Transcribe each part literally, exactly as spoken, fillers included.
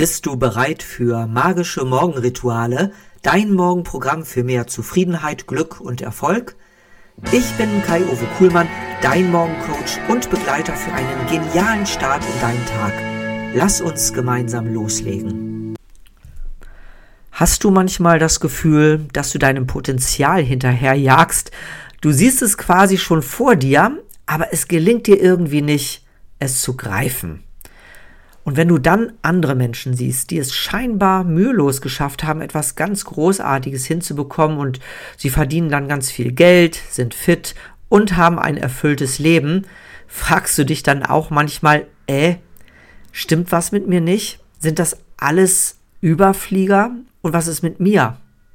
Bist du bereit für magische Morgenrituale, dein Morgenprogramm für mehr Zufriedenheit, Glück und Erfolg? Ich bin Kai-Uwe Kuhlmann, dein Morgencoach und Begleiter für einen genialen Start in deinen Tag. Lass uns gemeinsam loslegen. Hast du manchmal das Gefühl, dass du deinem Potenzial hinterherjagst? Du siehst es quasi schon vor dir, aber es gelingt dir irgendwie nicht, es zu greifen. Und wenn du dann andere Menschen siehst, die es scheinbar mühelos geschafft haben, etwas ganz Großartiges hinzubekommen und sie verdienen dann ganz viel Geld, sind fit und haben ein erfülltes Leben, fragst du dich dann auch manchmal, äh, stimmt was mit mir nicht? Sind das alles Überflieger? Und was ist mit mir?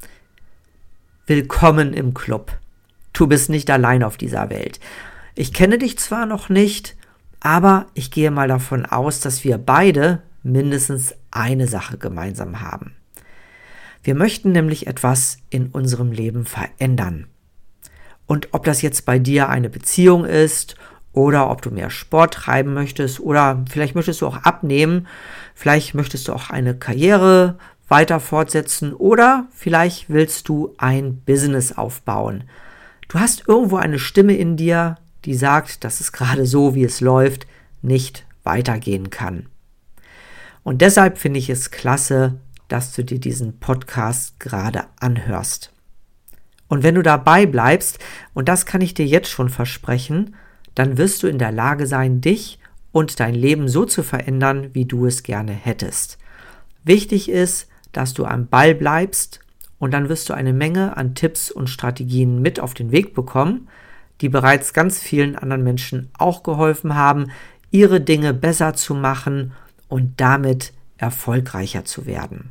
Willkommen im Club. Du bist nicht allein auf dieser Welt. Ich kenne dich zwar noch nicht, aber ich gehe mal davon aus, dass wir beide mindestens eine Sache gemeinsam haben. Wir möchten nämlich etwas in unserem Leben verändern. Und ob das jetzt bei dir eine Beziehung ist oder ob du mehr Sport treiben möchtest oder vielleicht möchtest du auch abnehmen, vielleicht möchtest du auch eine Karriere weiter fortsetzen oder vielleicht willst du ein Business aufbauen. Du hast irgendwo eine Stimme in dir, die sagt, dass es gerade so, wie es läuft, nicht weitergehen kann. Und deshalb finde ich es klasse, dass du dir diesen Podcast gerade anhörst. Und wenn du dabei bleibst, und das kann ich dir jetzt schon versprechen, dann wirst du in der Lage sein, dich und dein Leben so zu verändern, wie du es gerne hättest. Wichtig ist, dass du am Ball bleibst und dann wirst du eine Menge an Tipps und Strategien mit auf den Weg bekommen, die bereits ganz vielen anderen Menschen auch geholfen haben, ihre Dinge besser zu machen und damit erfolgreicher zu werden.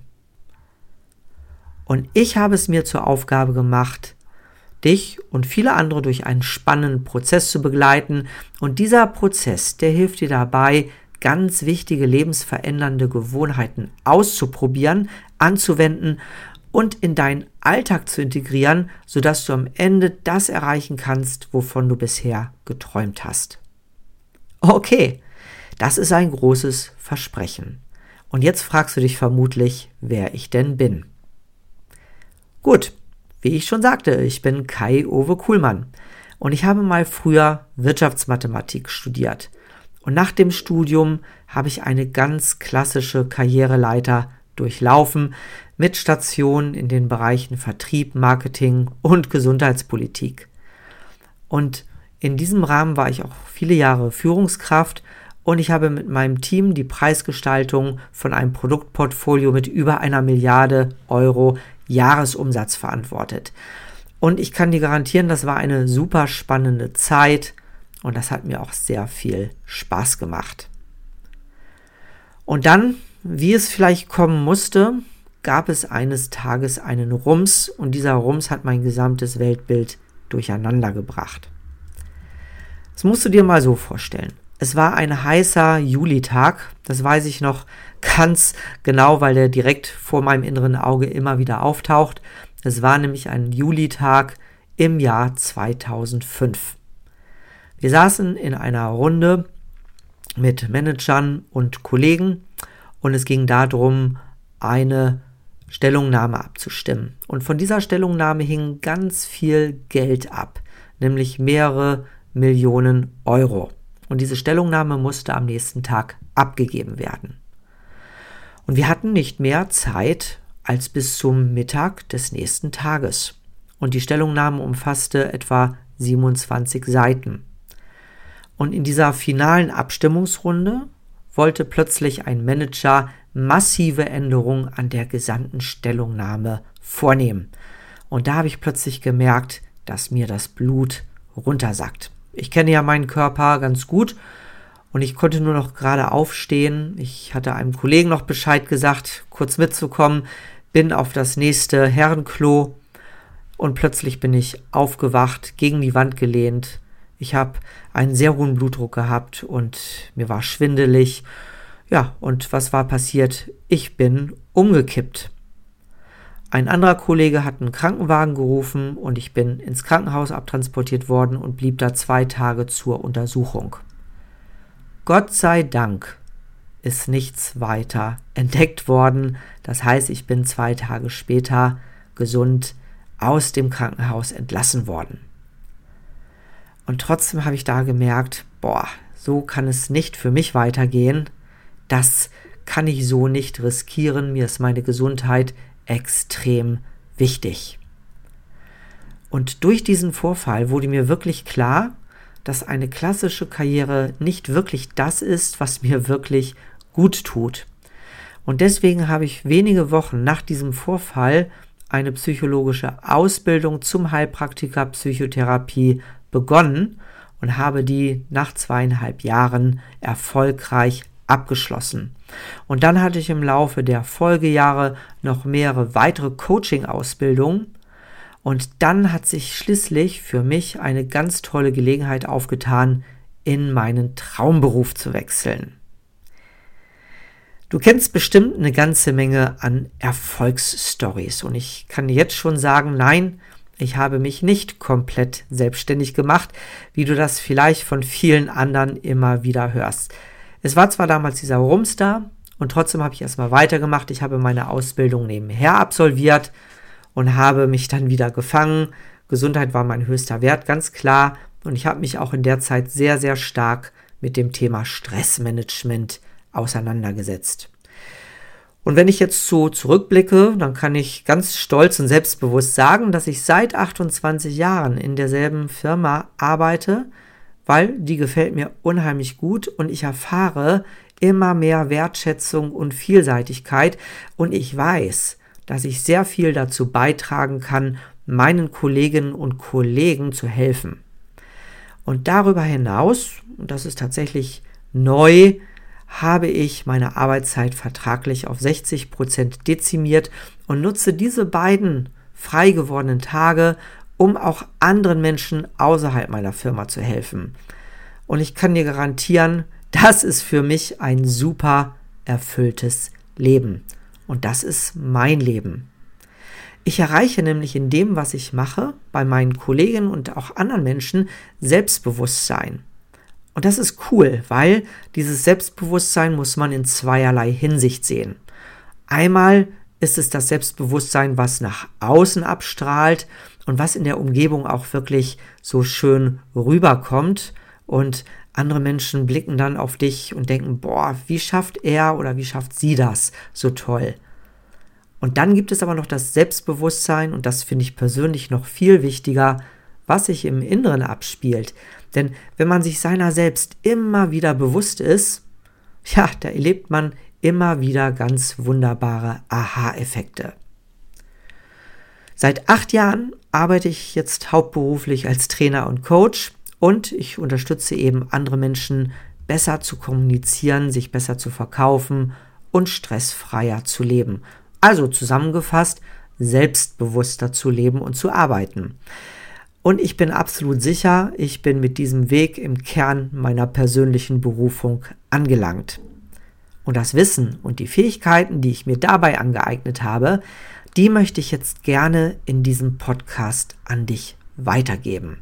Und ich habe es mir zur Aufgabe gemacht, dich und viele andere durch einen spannenden Prozess zu begleiten. Und dieser Prozess, der hilft dir dabei, ganz wichtige lebensverändernde Gewohnheiten auszuprobieren, anzuwenden und in deinen Alltag zu integrieren, sodass du am Ende das erreichen kannst, wovon du bisher geträumt hast. Okay, das ist ein großes Versprechen. Und jetzt fragst du dich vermutlich, wer ich denn bin. Gut, wie ich schon sagte, ich bin Kai-Uwe Kuhlmann und ich habe mal früher Wirtschaftsmathematik studiert. Und nach dem Studium habe ich eine ganz klassische Karriereleiter durchlaufen mit Stationen in den Bereichen Vertrieb, Marketing und Gesundheitspolitik. Und in diesem Rahmen war ich auch viele Jahre Führungskraft und ich habe mit meinem Team die Preisgestaltung von einem Produktportfolio mit über einer Milliarde Euro Jahresumsatz verantwortet. Und ich kann dir garantieren, das war eine super spannende Zeit und das hat mir auch sehr viel Spaß gemacht. Und dann, wie es vielleicht kommen musste, gab es eines Tages einen Rums und dieser Rums hat mein gesamtes Weltbild durcheinander gebracht. Das musst du dir mal so vorstellen. Es war ein heißer Julitag, das weiß ich noch ganz genau, weil der direkt vor meinem inneren Auge immer wieder auftaucht. Es war nämlich ein Julitag im Jahr zweitausendfünf. Wir saßen in einer Runde mit Managern und Kollegen und es ging darum, eine Stellungnahme abzustimmen. Und von dieser Stellungnahme hing ganz viel Geld ab, nämlich mehrere Millionen Euro. Und diese Stellungnahme musste am nächsten Tag abgegeben werden. Und wir hatten nicht mehr Zeit als bis zum Mittag des nächsten Tages. Und die Stellungnahme umfasste etwa siebenundzwanzig Seiten. Und in dieser finalen Abstimmungsrunde wollte plötzlich ein Manager massive Änderungen an der gesamten Stellungnahme vornehmen. Und da habe ich plötzlich gemerkt, dass mir das Blut runtersackt. Ich kenne ja meinen Körper ganz gut und ich konnte nur noch gerade aufstehen. Ich hatte einem Kollegen noch Bescheid gesagt, kurz mitzukommen, bin auf das nächste Herrenklo und plötzlich bin ich aufgewacht, gegen die Wand gelehnt. Ich habe einen sehr hohen Blutdruck gehabt und mir war schwindelig. Ja, und was war passiert? Ich bin umgekippt. Ein anderer Kollege hat einen Krankenwagen gerufen und ich bin ins Krankenhaus abtransportiert worden und blieb da zwei Tage zur Untersuchung. Gott sei Dank ist nichts weiter entdeckt worden. Das heißt, ich bin zwei Tage später gesund aus dem Krankenhaus entlassen worden. Und trotzdem habe ich da gemerkt, boah, so kann es nicht für mich weitergehen. Das kann ich so nicht riskieren. Mir ist meine Gesundheit extrem wichtig. Und durch diesen Vorfall wurde mir wirklich klar, dass eine klassische Karriere nicht wirklich das ist, was mir wirklich gut tut. Und deswegen habe ich wenige Wochen nach diesem Vorfall eine psychologische Ausbildung zum Heilpraktiker Psychotherapie begonnen und habe die nach zweieinhalb Jahren erfolgreich abgeschlossen. Und dann hatte ich im Laufe der Folgejahre noch mehrere weitere Coaching-Ausbildungen. Und dann hat sich schließlich für mich eine ganz tolle Gelegenheit aufgetan, in meinen Traumberuf zu wechseln. Du kennst bestimmt eine ganze Menge an Erfolgsstories und ich kann jetzt schon sagen, nein, ich habe mich nicht komplett selbstständig gemacht, wie du das vielleicht von vielen anderen immer wieder hörst. Es war zwar damals dieser Rums da und trotzdem habe ich erstmal weitergemacht. Ich habe meine Ausbildung nebenher absolviert und habe mich dann wieder gefangen. Gesundheit war mein höchster Wert, ganz klar. Und ich habe mich auch in der Zeit sehr, sehr stark mit dem Thema Stressmanagement auseinandergesetzt. Und wenn ich jetzt so zurückblicke, dann kann ich ganz stolz und selbstbewusst sagen, dass ich seit achtundzwanzig Jahren in derselben Firma arbeite, weil die gefällt mir unheimlich gut und ich erfahre immer mehr Wertschätzung und Vielseitigkeit und ich weiß, dass ich sehr viel dazu beitragen kann, meinen Kolleginnen und Kollegen zu helfen. Und darüber hinaus, und das ist tatsächlich neu, habe ich meine Arbeitszeit vertraglich auf sechzig Prozent dezimiert und nutze diese beiden frei gewordenen Tage, um auch anderen Menschen außerhalb meiner Firma zu helfen. Und ich kann dir garantieren, das ist für mich ein super erfülltes Leben. Und das ist mein Leben. Ich erreiche nämlich in dem, was ich mache, bei meinen Kollegen und auch anderen Menschen Selbstbewusstsein. Und das ist cool, weil dieses Selbstbewusstsein muss man in zweierlei Hinsicht sehen. Einmal ist es das Selbstbewusstsein, was nach außen abstrahlt und was in der Umgebung auch wirklich so schön rüberkommt und andere Menschen blicken dann auf dich und denken, boah, wie schafft er oder wie schafft sie das so toll? Und dann gibt es aber noch das Selbstbewusstsein und das finde ich persönlich noch viel wichtiger, was sich im Inneren abspielt. Denn wenn man sich seiner selbst immer wieder bewusst ist, ja, da erlebt man immer wieder ganz wunderbare Aha-Effekte. Seit acht Jahren arbeite ich jetzt hauptberuflich als Trainer und Coach und ich unterstütze eben andere Menschen, besser zu kommunizieren, sich besser zu verkaufen und stressfreier zu leben. Also zusammengefasst, selbstbewusster zu leben und zu arbeiten. Und ich bin absolut sicher, ich bin mit diesem Weg im Kern meiner persönlichen Berufung angelangt. Und das Wissen und die Fähigkeiten, die ich mir dabei angeeignet habe, die möchte ich jetzt gerne in diesem Podcast an dich weitergeben.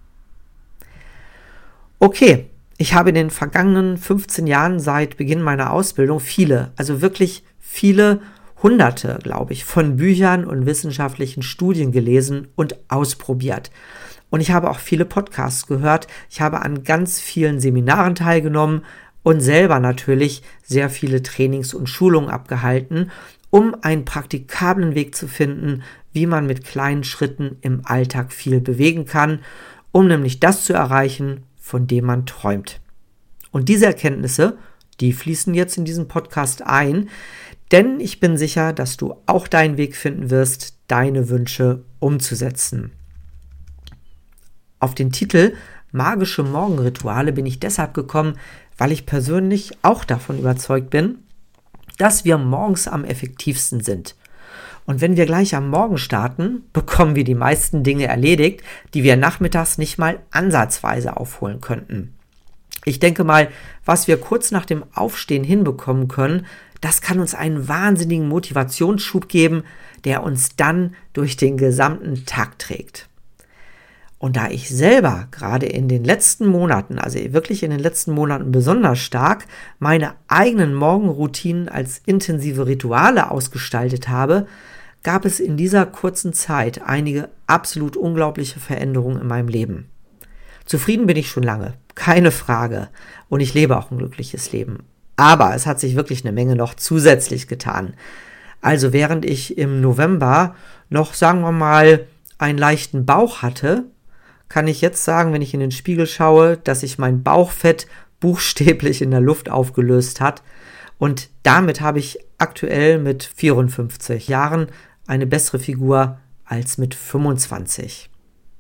Okay, ich habe in den vergangenen fünfzehn Jahren seit Beginn meiner Ausbildung viele, also wirklich viele Hunderte, glaube ich, von Büchern und wissenschaftlichen Studien gelesen und ausprobiert. Und ich habe auch viele Podcasts gehört. Ich habe an ganz vielen Seminaren teilgenommen und selber natürlich sehr viele Trainings und Schulungen abgehalten, um einen praktikablen Weg zu finden, wie man mit kleinen Schritten im Alltag viel bewegen kann, um nämlich das zu erreichen, von dem man träumt. Und diese Erkenntnisse, die fließen jetzt in diesen Podcast ein, denn ich bin sicher, dass du auch deinen Weg finden wirst, deine Wünsche umzusetzen. Auf den Titel Magische Morgenrituale bin ich deshalb gekommen, weil ich persönlich auch davon überzeugt bin, dass wir morgens am effektivsten sind. Und wenn wir gleich am Morgen starten, bekommen wir die meisten Dinge erledigt, die wir nachmittags nicht mal ansatzweise aufholen könnten. Ich denke mal, was wir kurz nach dem Aufstehen hinbekommen können, das kann uns einen wahnsinnigen Motivationsschub geben, der uns dann durch den gesamten Tag trägt. Und da ich selber gerade in den letzten Monaten, also wirklich in den letzten Monaten besonders stark, meine eigenen Morgenroutinen als intensive Rituale ausgestaltet habe, gab es in dieser kurzen Zeit einige absolut unglaubliche Veränderungen in meinem Leben. Zufrieden bin ich schon lange, keine Frage. Und ich lebe auch ein glückliches Leben. Aber es hat sich wirklich eine Menge noch zusätzlich getan. Also während ich im November noch, sagen wir mal, einen leichten Bauch hatte, kann ich jetzt sagen, wenn ich in den Spiegel schaue, dass sich mein Bauchfett buchstäblich in der Luft aufgelöst hat. Und damit habe ich aktuell mit vierundfünfzig Jahren eine bessere Figur als mit fünfundzwanzig.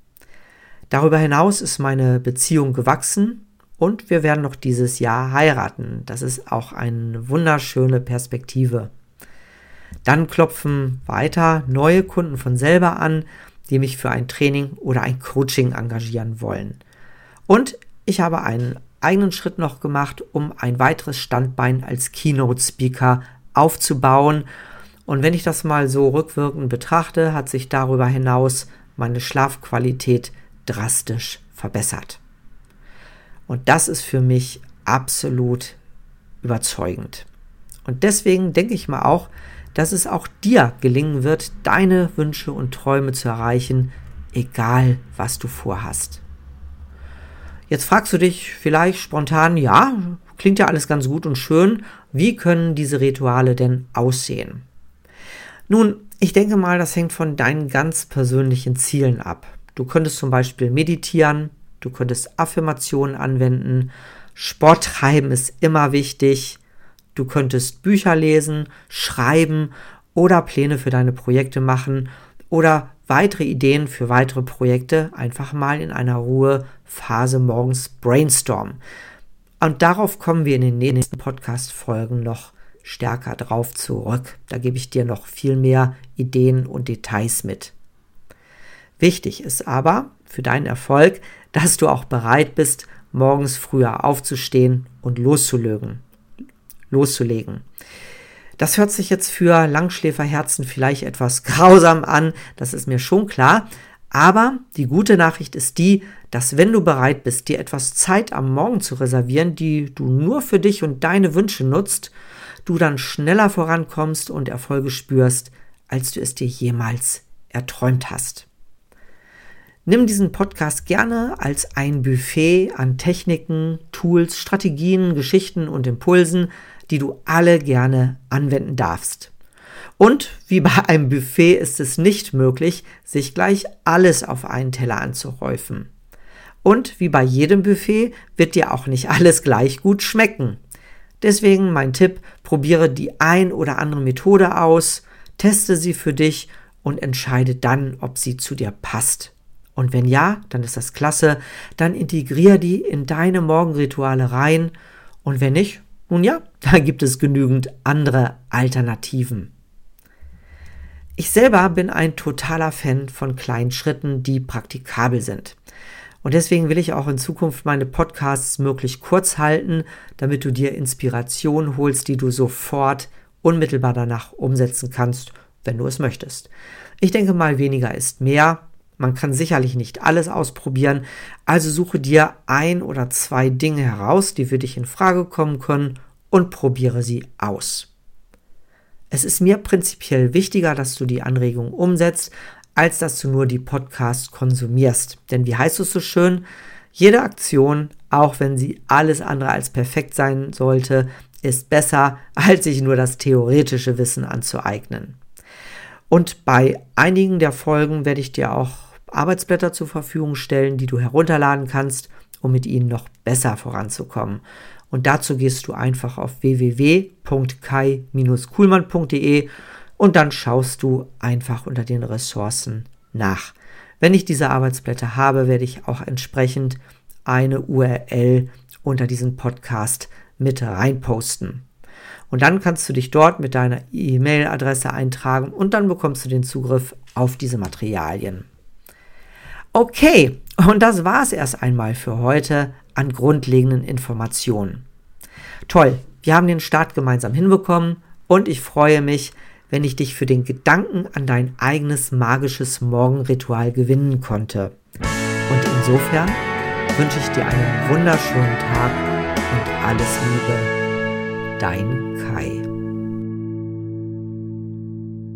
Darüber hinaus ist meine Beziehung gewachsen und wir werden noch dieses Jahr heiraten. Das ist auch eine wunderschöne Perspektive. Dann klopfen weiter neue Kunden von selber an, die mich für ein Training oder ein Coaching engagieren wollen. Und ich habe einen eigenen Schritt noch gemacht, um ein weiteres Standbein als Keynote-Speaker aufzubauen. Und wenn ich das mal so rückwirkend betrachte, hat sich darüber hinaus meine Schlafqualität drastisch verbessert. Und das ist für mich absolut überzeugend. Und deswegen denke ich mal auch, dass es auch dir gelingen wird, deine Wünsche und Träume zu erreichen, egal was du vorhast. Jetzt fragst du dich vielleicht spontan, ja, klingt ja alles ganz gut und schön, wie können diese Rituale denn aussehen? Nun, ich denke mal, das hängt von deinen ganz persönlichen Zielen ab. Du könntest zum Beispiel meditieren, du könntest Affirmationen anwenden, Sport treiben ist immer wichtig, du könntest Bücher lesen, schreiben oder Pläne für deine Projekte machen oder weitere Ideen für weitere Projekte einfach mal in einer Ruhephase morgens brainstormen. Und darauf kommen wir in den nächsten Podcast-Folgen noch stärker drauf zurück. Da gebe ich dir noch viel mehr Ideen und Details mit. Wichtig ist aber für deinen Erfolg, dass du auch bereit bist, morgens früher aufzustehen und loszulegen. loszulegen. Das hört sich jetzt für Langschläferherzen vielleicht etwas grausam an, das ist mir schon klar, aber die gute Nachricht ist die, dass wenn du bereit bist, dir etwas Zeit am Morgen zu reservieren, die du nur für dich und deine Wünsche nutzt, du dann schneller vorankommst und Erfolge spürst, als du es dir jemals erträumt hast. Nimm diesen Podcast gerne als ein Buffet an Techniken, Tools, Strategien, Geschichten und Impulsen, die du alle gerne anwenden darfst. Und wie bei einem Buffet ist es nicht möglich, sich gleich alles auf einen Teller anzuhäufen. Und wie bei jedem Buffet wird dir auch nicht alles gleich gut schmecken. Deswegen mein Tipp, probiere die ein oder andere Methode aus, teste sie für dich und entscheide dann, ob sie zu dir passt. Und wenn ja, dann ist das klasse, dann integriere die in deine Morgenrituale rein und wenn nicht, nun ja, da gibt es genügend andere Alternativen. Ich selber bin ein totaler Fan von kleinen Schritten, die praktikabel sind. Und deswegen will ich auch in Zukunft meine Podcasts möglichst kurz halten, damit du dir Inspiration holst, die du sofort unmittelbar danach umsetzen kannst, wenn du es möchtest. Ich denke mal, weniger ist mehr. Man kann sicherlich nicht alles ausprobieren, also suche dir ein oder zwei Dinge heraus, die für dich in Frage kommen können und probiere sie aus. Es ist mir prinzipiell wichtiger, dass du die Anregungen umsetzt, als dass du nur die Podcasts konsumierst. Denn wie heißt es so schön, jede Aktion, auch wenn sie alles andere als perfekt sein sollte, ist besser, als sich nur das theoretische Wissen anzueignen. Und bei einigen der Folgen werde ich dir auch Arbeitsblätter zur Verfügung stellen, die du herunterladen kannst, um mit ihnen noch besser voranzukommen. Und dazu gehst du einfach auf w w w punkt kai Bindestrich kuhlmann punkt de und dann schaust du einfach unter den Ressourcen nach. Wenn ich diese Arbeitsblätter habe, werde ich auch entsprechend eine U R L unter diesen Podcast mit reinposten. Und dann kannst du dich dort mit deiner E-Mail-Adresse eintragen und dann bekommst du den Zugriff auf diese Materialien. Okay, und das war es erst einmal für heute an grundlegenden Informationen. Toll, wir haben den Start gemeinsam hinbekommen und ich freue mich, wenn ich dich für den Gedanken an dein eigenes magisches Morgenritual gewinnen konnte. Und insofern wünsche ich dir einen wunderschönen Tag und alles Liebe. Dein Kai.